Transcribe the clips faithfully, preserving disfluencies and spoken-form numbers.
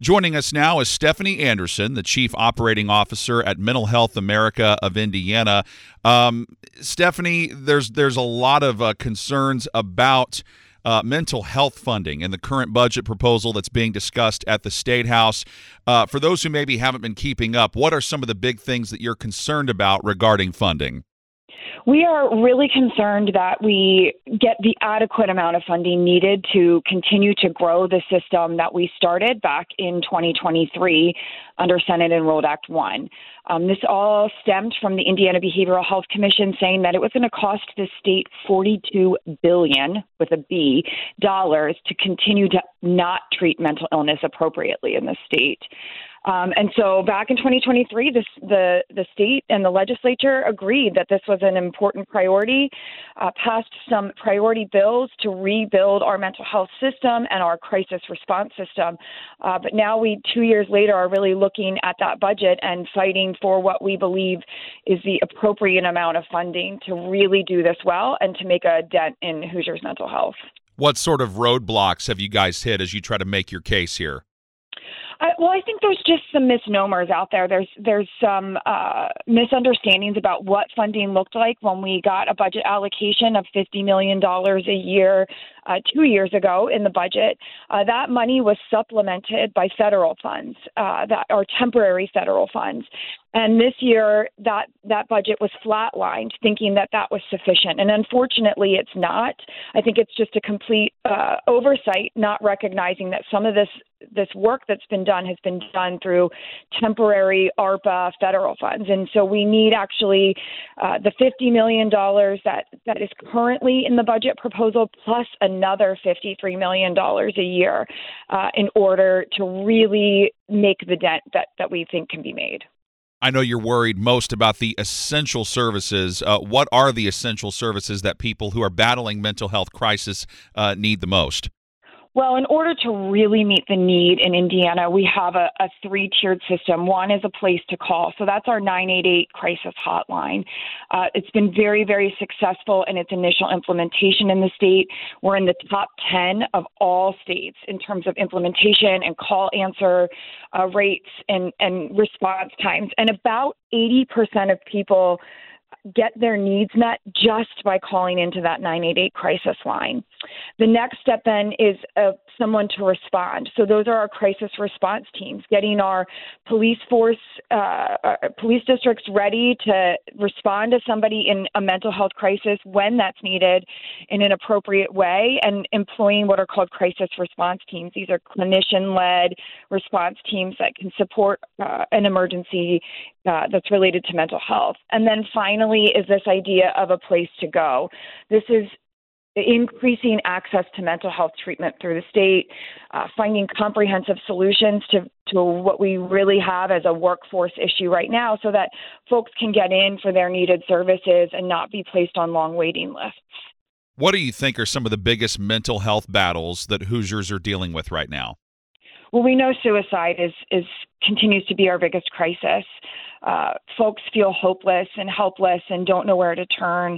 Joining us now is Stephanie Anderson, the Chief Operating Officer at Mental Health America of Indiana. Um, Stephanie, there's there's a lot of uh, concerns about uh, mental health funding and the current budget proposal that's being discussed at the State House. Uh, for those who maybe haven't been keeping up, what are some of the big things that you're concerned about regarding funding? We are really concerned that we get the adequate amount of funding needed to continue to grow the system that we started back in twenty twenty-three under Senate Enrolled Act one. Um, this all stemmed from the Indiana Behavioral Health Commission saying that it was going to cost the state forty-two billion dollars, with a B, dollars to continue to not treat mental illness appropriately in the state. Um, and so back in twenty twenty-three, this, the, the state and the legislature agreed that this was an important priority, uh, passed some priority bills to rebuild our mental health system and our crisis response system. Uh, but now we, two years later, are really looking at that budget and fighting for what we believe is the appropriate amount of funding to really do this well and to make a dent in Hoosiers' mental health. What sort of roadblocks have you guys hit as you try to make your case here? I, well, I think there's just some misnomers out there. There's there's some uh, misunderstandings about what funding looked like when we got a budget allocation of fifty million dollars a year uh, two years ago in the budget. Uh, that money was supplemented by federal funds uh, that are temporary federal funds. And this year, that, that budget was flatlined, thinking that that was sufficient. And unfortunately, it's not. I think it's just a complete uh, oversight, not recognizing that some of this this work that's been done has been done through temporary ARPA federal funds. And so we need actually uh, the fifty million dollars that, that is currently in the budget proposal, plus another fifty-three million dollars a year uh, in order to really make the dent that, that we think can be made. I know you're worried most about the essential services. Uh, what are the essential services that people who are battling mental health crisis uh, need the most? Well, in order to really meet the need in Indiana, we have a, a three-tiered system. One is a place to call. So that's our nine eight eight crisis hotline. Uh, it's been very, very successful in its initial implementation in the state. We're in the top ten of all states in terms of implementation and call answer uh, rates and, and response times. And about eighty percent of people get their needs met just by calling into that nine eight eight crisis line. The next step then is uh, someone to respond. So those are our crisis response teams, getting our police force, uh, our police districts ready to respond to somebody in a mental health crisis when that's needed in an appropriate way, and employing what are called crisis response teams. These are clinician-led response teams that can support uh, an emergency uh, that's related to mental health. And then finally is this idea of a place to go. This is increasing access to mental health treatment through the state, uh, finding comprehensive solutions to, to what we really have as a workforce issue right now so that folks can get in for their needed services and not be placed on long waiting lists. What do you think are some of the biggest mental health battles that Hoosiers are dealing with right now? Well, we know suicide is, is continues to be our biggest crisis. Uh, folks feel hopeless and helpless and don't know where to turn.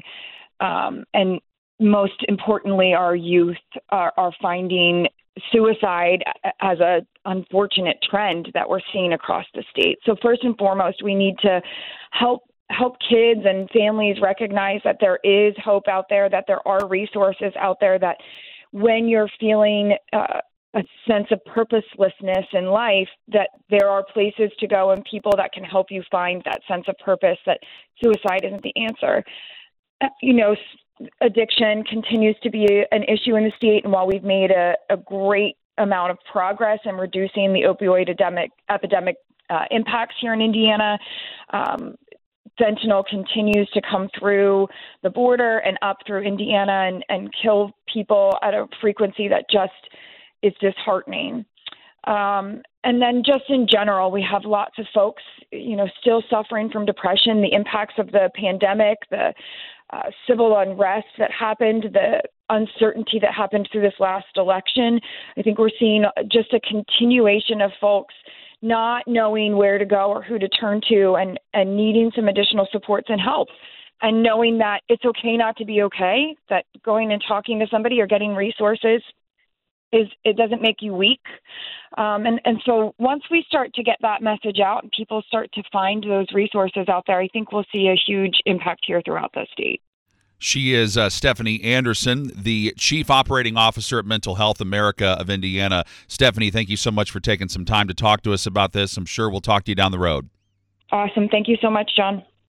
Um, and most importantly, our youth are, are finding suicide as a unfortunate trend that we're seeing across the state. So first and foremost, we need to help help kids and families recognize that there is hope out there, that there are resources out there, that when you're feeling uh, a sense of purposelessness in life, that there are places to go and people that can help you find that sense of purpose, that suicide isn't the answer. Uh, you know, addiction continues to be an issue in the state, and while we've made a, a great amount of progress in reducing the opioid epidemic, epidemic uh, impacts here in Indiana, um, fentanyl continues to come through the border and up through Indiana and, and kill people at a frequency that just is disheartening. Um, and then just in general, we have lots of folks, you know, still suffering from depression, the impacts of the pandemic, the uh, civil unrest that happened, the uncertainty that happened through this last election. I think we're seeing just a continuation of folks not knowing where to go or who to turn to, and, and needing some additional supports and help. And knowing that it's okay not to be okay, that going and talking to somebody or getting resources is it doesn't make you weak. Um, and, and so once we start to get that message out and people start to find those resources out there, I think we'll see a huge impact here throughout the state. She is uh, Stephanie Anderson, the Chief Operating Officer at Mental Health America of Indiana. Stephanie, thank you so much for taking some time to talk to us about this. I'm sure we'll talk to you down the road. Awesome. Thank you so much, John.